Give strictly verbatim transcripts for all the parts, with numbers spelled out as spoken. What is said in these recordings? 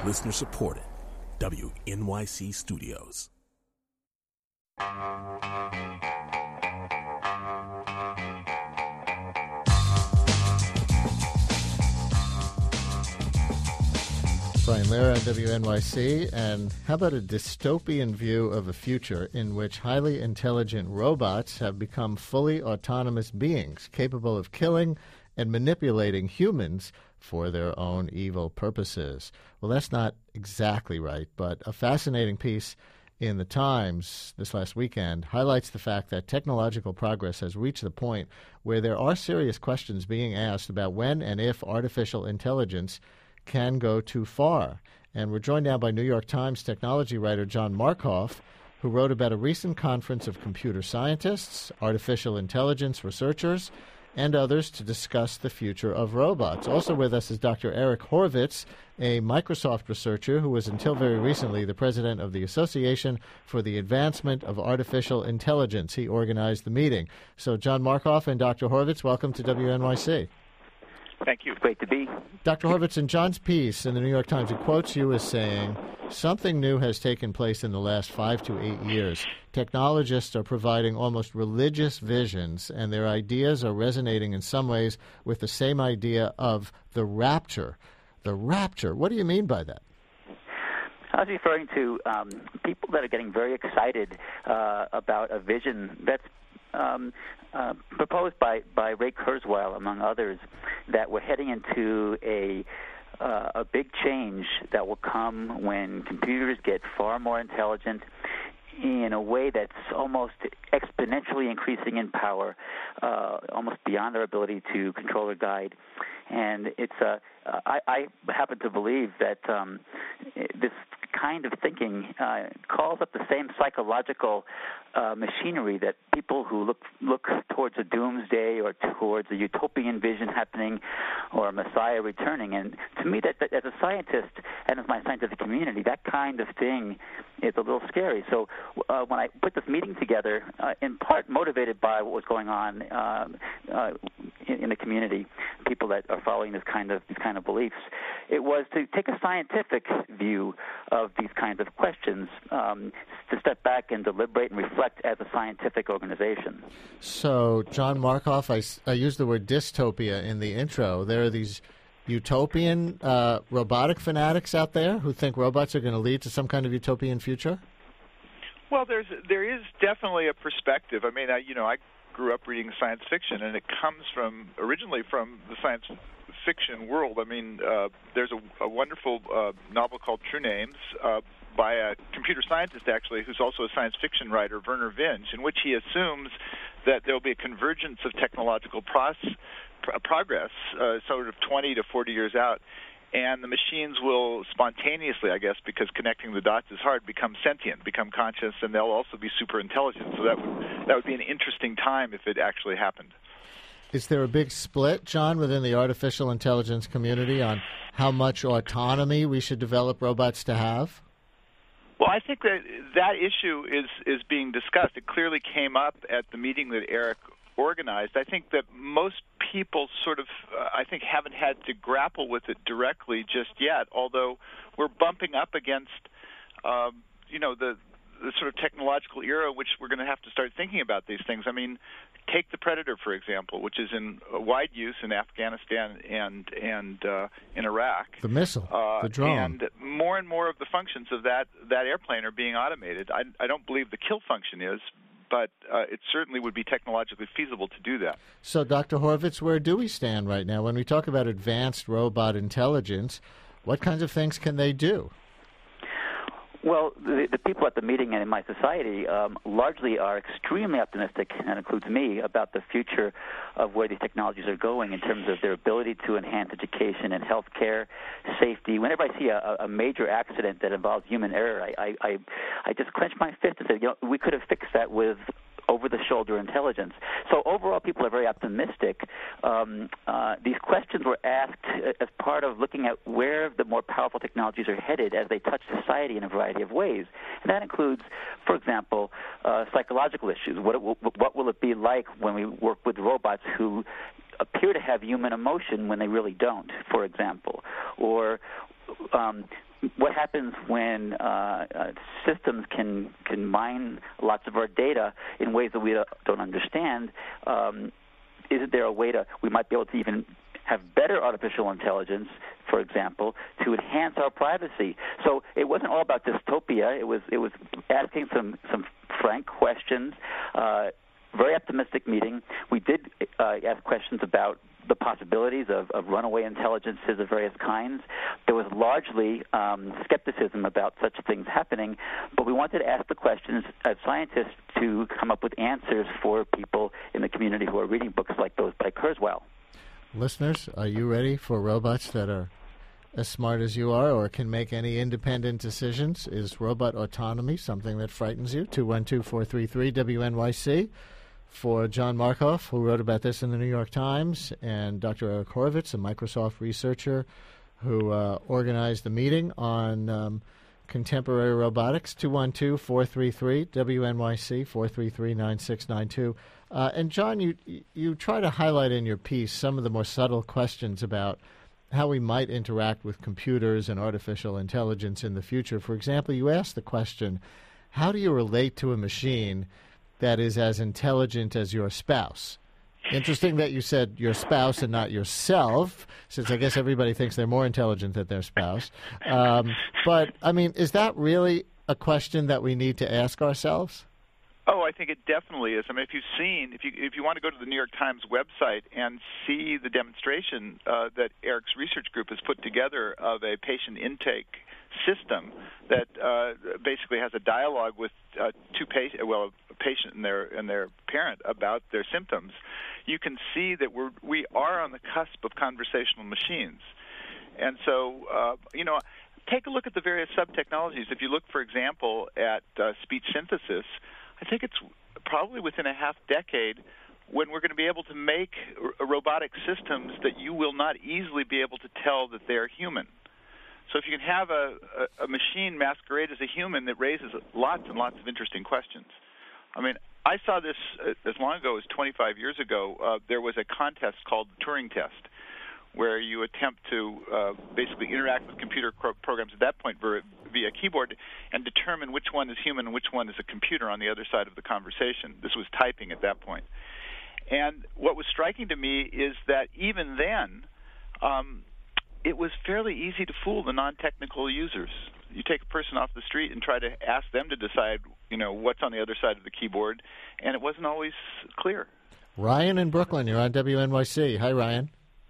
Listener supported. W N Y C Studios. Brian Lehrer on W N Y C, and how about a dystopian view of a future in which highly intelligent robots have become fully autonomous beings capable of killing and manipulating humans for their own evil purposes? Well, that's not exactly right, but a fascinating piece in the Times this last weekend highlights the fact that technological progress has reached the point where there are serious questions being asked about when and if artificial intelligence can go too far. And we're joined now by New York Times technology writer John Markoff, who wrote about a recent conference of computer scientists, artificial intelligence researchers, and others to discuss the future of robots. Also with us is Doctor Eric Horvitz, a Microsoft researcher who was until very recently the president of the Association for the Advancement of Artificial Intelligence. He organized the meeting. So John Markoff and Doctor Horvitz, welcome to W N Y C. Thank you. Great to be. Doctor Horvitz, in John's piece in the New York Times, he quotes you as saying, something new has taken place in the last five to eight years. Technologists are providing almost religious visions, and their ideas are resonating in some ways with the same idea of the rapture. The rapture, what do you mean by that? I was referring to um, people that are getting very excited uh, about a vision that's Um, uh, proposed by, by Ray Kurzweil, among others, that we're heading into a uh, a big change that will come when computers get far more intelligent in a way that's almost exponentially increasing in power, uh, almost beyond our ability to control or guide. And it's uh, I, I happen to believe that um, this kind of thinking uh, calls up the same psychological uh, machinery that people who look look towards a doomsday or towards a utopian vision happening or a Messiah returning. And to me, that, that as a scientist and as my scientific community, that kind of thing is a little scary. So uh, when I put this meeting together, uh, in part motivated by what was going on uh, uh, in, in the community, people that are following this kind of these kind of beliefs, it was to take a scientific view of these kinds of questions, um, to step back and deliberate and reflect as a scientific organization. So, John Markoff, I, I used the word dystopia in the intro. There are these utopian uh, robotic fanatics out there who think robots are going to lead to some kind of utopian future? Well, there's there is definitely a perspective. I mean, I, you know, I grew up reading science fiction, and it comes from originally from the science fiction world. I mean, uh, there's a, a wonderful uh, novel called True Names uh, by a computer scientist, actually, who's also a science fiction writer, Vernor Vinge, in which he assumes that there will be a convergence of technological process, pr- progress, uh, sort of twenty to forty years out, and the machines will spontaneously, I guess, because connecting the dots is hard, become sentient, become conscious, and they'll also be super intelligent. So that would that would be an interesting time if it actually happened. Is there a big split, John, within the artificial intelligence community on how much autonomy we should develop robots to have? Well, I think that that issue is, is being discussed. It clearly came up at the meeting that Eric organized. I think that most people sort of, uh, I think, haven't had to grapple with it directly just yet, although we're bumping up against, um, you know, the, the sort of technological era in which we're going to have to start thinking about these things. I mean, take the Predator, for example, which is in uh, wide use in Afghanistan and and uh, in Iraq. The missile, uh, the drone. And more and more of the functions of that, that airplane are being automated. I, I don't believe the kill function is, but uh, it certainly would be technologically feasible to do that. So, Doctor Horvitz, where do we stand right now? When we talk about advanced robot intelligence, what kinds of things can they do? Well, the, the people at the meeting and in my society um, largely are extremely optimistic, and that includes me, about the future of where these technologies are going in terms of their ability to enhance education and healthcare, safety. Whenever I see a, a major accident that involves human error, I, I, I, I just clench my fist and say, you know, we could have fixed that with over-the-shoulder intelligence. So overall, people are very optimistic. Um, uh, these questions were asked as part of looking at where the more powerful technologies are headed as they touch society in a variety of ways. And that includes, for example, uh, psychological issues. What, it will, what will it be like when we work with robots who appear to have human emotion when they really don't, for example? Or um, what happens when uh, uh, systems can can mine lots of our data in ways that we don't understand? Um, isn't there a way to we might be able to even have better artificial intelligence, for example, to enhance our privacy? So it wasn't all about dystopia. It was it was asking some some frank questions. Uh, very optimistic meeting. We did uh, ask questions about the possibilities of, of runaway intelligences of various kinds. There was largely um, skepticism about such things happening, but we wanted to ask the questions as scientists to come up with answers for people in the community who are reading books like those by Kurzweil. Listeners, are you ready for robots that are as smart as you are or can make any independent decisions? Is robot autonomy something that frightens you? two one two, four three three, W N Y C. For John Markoff, who wrote about this in the New York Times, and Doctor Eric Horowitz, a Microsoft researcher who uh, organized the meeting on um, contemporary robotics, two one two, four three three, W N Y C, four three three, nine six nine two. Uh, and, John, you, you try to highlight in your piece some of the more subtle questions about how we might interact with computers and artificial intelligence in the future. For example, you asked the question, how do you relate to a machine that is as intelligent as your spouse? Interesting that you said your spouse and not yourself, since I guess everybody thinks they're more intelligent than their spouse. Um, but, I mean, is that really a question that we need to ask ourselves? Oh, I think it definitely is. I mean, if you've seen, if you if you want to go to the New York Times website and see the demonstration uh, that Eric's research group has put together of a patient intake system that uh, basically has a dialogue with uh, two patients, well, a patient and their and their parent about their symptoms, you can see that we're we are on the cusp of conversational machines. And so, uh, you know, take a look at the various sub-technologies. If you look, for example, at uh, speech synthesis, I think it's probably within a half decade when we're going to be able to make r- robotic systems that you will not easily be able to tell that they're human. So if you can have a, a, a machine masquerade as a human, that raises lots and lots of interesting questions. I mean, I saw this uh, as long ago as twenty-five years ago. Uh, there was a contest called the Turing Test, where you attempt to uh, basically interact with computer pro- programs at that point via, via keyboard and determine which one is human and which one is a computer on the other side of the conversation. This was typing at that point. And what was striking to me is that even then, um, it was fairly easy to fool the non-technical users. You take a person off the street and try to ask them to decide, you know, what's on the other side of the keyboard, and it wasn't always clear. Ryan in Brooklyn, you're on W N Y C. Hi, Ryan.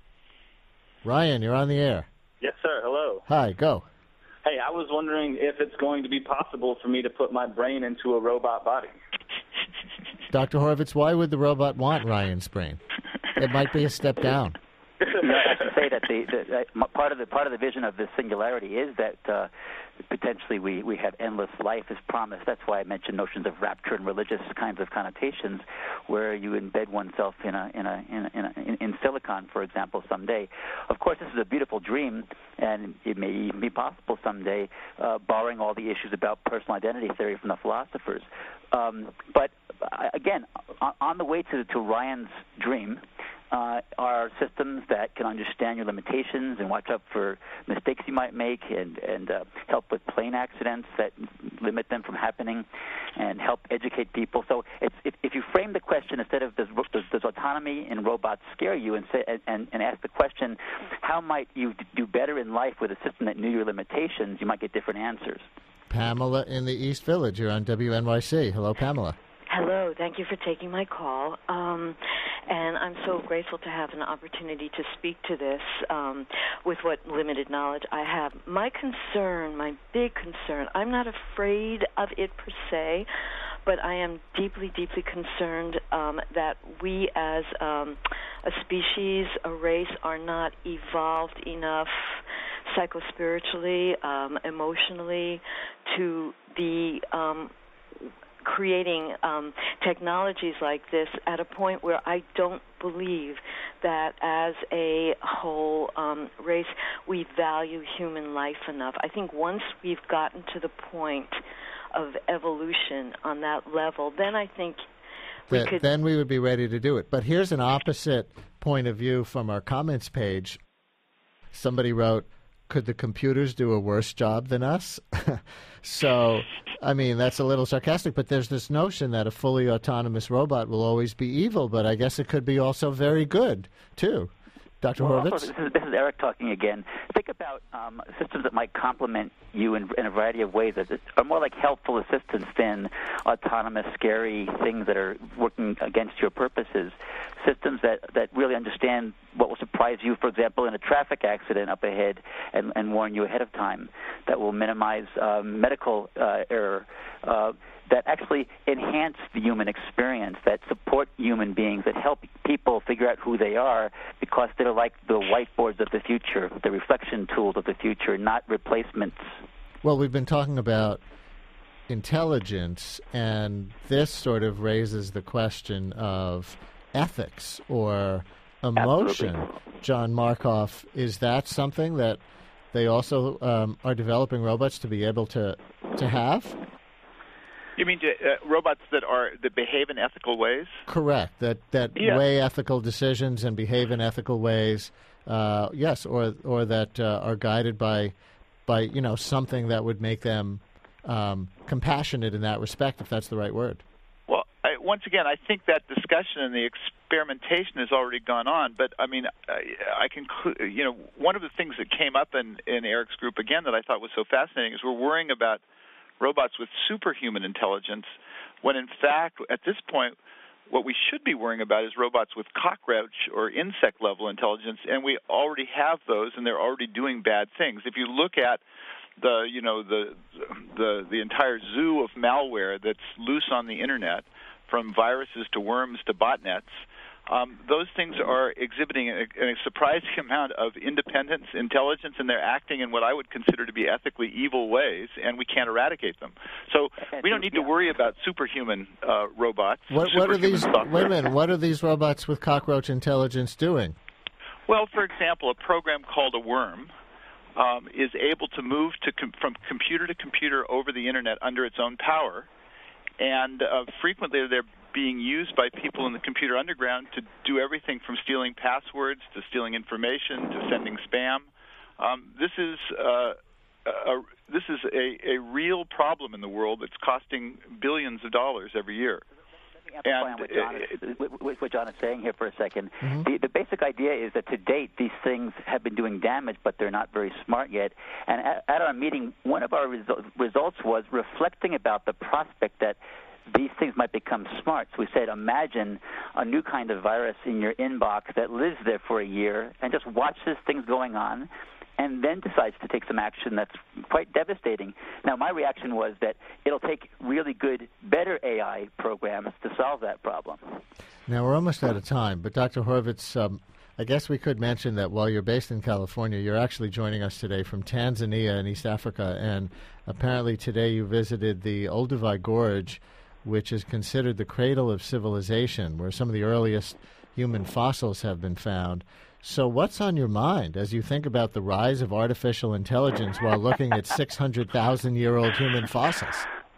Ryan, you're on the air. Yes, sir. Hello. Hi, go. Hey, I was wondering if it's going to be possible for me to put my brain into a robot body. Doctor Horowitz, why would the robot want Ryan's brain? It might be a step down. You know, I have to say that the, the uh, part of the part of the vision of this singularity is that uh, potentially we, we have endless life as promised. That's why I mentioned notions of rapture and religious kinds of connotations, where you embed oneself in a in a in, a, in, a, in, in silicon, for example, someday. Of course, this is a beautiful dream, and it may even be possible someday, uh, borrowing all the issues about personal identity theory from the philosophers. Um, but uh, again, on, on the way to to Ryan's dream. Uh, are systems that can understand your limitations and watch out for mistakes you might make, and, and uh, help with plane accidents that limit them from happening, and help educate people. So it's, if, if you frame the question instead of does, does, does autonomy in robots scare you, and, say, and, and ask the question, how might you do better in life with a system that knew your limitations, you might get different answers. Pamela in the East Village, you're on W N Y C. Hello, Pamela. Hello. Thank you for taking my call. Um, and I'm so grateful to have an opportunity to speak to this um, with what limited knowledge I have. My concern, my big concern, I'm not afraid of it per se, but I am deeply, deeply concerned um, that we as um, a species, a race, are not evolved enough psychospiritually, um, emotionally, to be um, creating um, technologies like this at a point where I don't believe that as a whole um, race we value human life enough. I think once we've gotten to the point of evolution on that level, then I think we Th- could... Then we would be ready to do it. But here's an opposite point of view from our comments page. Somebody wrote, could the computers do a worse job than us? So, I mean, that's a little sarcastic, but there's this notion that a fully autonomous robot will always be evil, but I guess it could be also very good, too. Doctor Well, Horvitz? also, this, is, this is Eric talking again. Think about um, systems that might complement you in, in a variety of ways that are more like helpful assistants than autonomous, scary things that are working against your purposes. Systems that, that really understand what will surprise you, for example, in a traffic accident up ahead and, and warn you ahead of time, that will minimize uh, medical uh, error, uh, that actually enhance the human experience, that support human beings, that help people figure out who they are because they're like the whiteboards of the future, the reflection tools of the future, not replacements. Well, we've been talking about intelligence, and this sort of raises the question of ethics or emotion. Absolutely. John Markoff, is that something that they also um, are developing robots to be able to to have? You mean to, uh, robots that are that behave in ethical ways? Correct. That that Yeah. weigh ethical decisions and behave in ethical ways. Uh, yes, or or that uh, are guided by by you know something that would make them um, compassionate in that respect, if that's the right word. Well, I, once again, I think that discussion and the experimentation has already gone on. But I mean, I, I can, you know, one of the things that came up in, in Eric's group again that I thought was so fascinating is we're worrying about robots with superhuman intelligence, when in fact, at this point, what we should be worrying about is robots with cockroach or insect-level intelligence, and we already have those, and they're already doing bad things. If you look at the, you know, the the the entire zoo of malware that's loose on the internet, from viruses to worms to botnets, Um, those things are exhibiting a, a surprising amount of independence, intelligence, and they're acting in what I would consider to be ethically evil ways, and we can't eradicate them. So we don't need to worry about superhuman uh, robots. What, what are these? Software. Wait a minute. What are these robots with cockroach intelligence doing? Well, for example, a program called a worm um, is able to move to com- from computer to computer over the internet under its own power, and uh, frequently they're being used by people in the computer underground to do everything from stealing passwords to stealing information to sending spam. Um, this is uh, a, this is a, a real problem in the world that's costing billions of dollars every year. And what John, is, what John is saying here for a second. Mm-hmm. The, the basic idea is that to date these things have been doing damage, but they're not very smart yet. And at, at our meeting, one of our resu- results was reflecting about the prospect that these things might become smart. So we said, imagine a new kind of virus in your inbox that lives there for a year and just watches things going on and then decides to take some action that's quite devastating. Now, my reaction was that it'll take really good, better A I programs to solve that problem. Now, we're almost out of time, but Doctor Horvitz, um, I guess we could mention that while you're based in California, you're actually joining us today from Tanzania in East Africa, and apparently today you visited the Olduvai Gorge, which is considered the cradle of civilization, where some of the earliest human fossils have been found. So what's on your mind as you think about the rise of artificial intelligence while looking at six hundred thousand year old human fossils?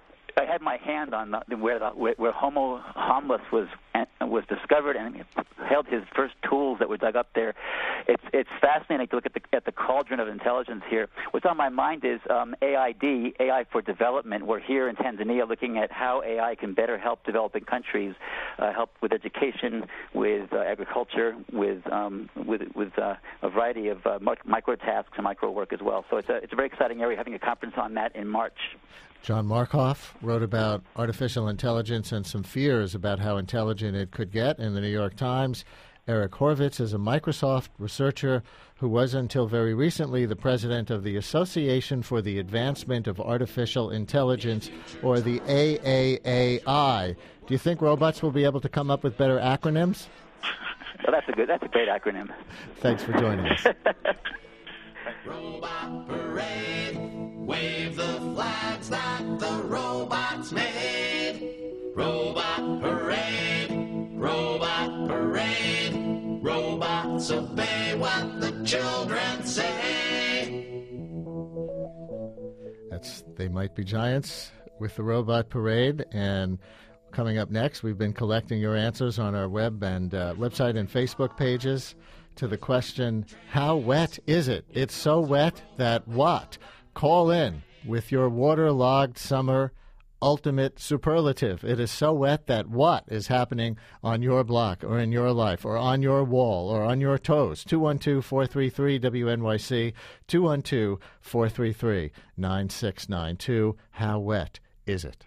I had my hand on the, where, the, where Homo habilis was was discovered and held his first tools that were dug up there. It's it's fascinating to look at the at the cauldron of intelligence here. What's on my mind is um, A I D, A I for development. We're here in Tanzania looking at how A I can better help developing countries, uh, help with education, with uh, agriculture, with um, with with uh, a variety of uh, micro tasks and micro work as well. So it's a it's a very exciting area. Having a conference on that in March. John Markoff wrote about artificial intelligence and some fears about how intelligent it could get in the New York Times. Eric Horvitz is a Microsoft researcher who was until very recently the president of the Association for the Advancement of Artificial Intelligence, or the A A A I. Do you think robots will be able to come up with better acronyms? Well, that's a good. That's a great acronym. Thanks for joining us. Robot Parade, wave the flags that the robots made. Robot Parade, Robot Parade, robots obey what the children say. That's They Might Be Giants with the Robot Parade. And coming up next, we've been collecting your answers on our web and uh, website and Facebook pages to the question, how wet is it? It's so wet that what? Call in with your waterlogged summer ultimate superlative. It is so wet that what is happening on your block or in your life or on your wall or on your toes? two one two, four three three, W N Y C, two one two, four three three, nine six nine two. How wet is it?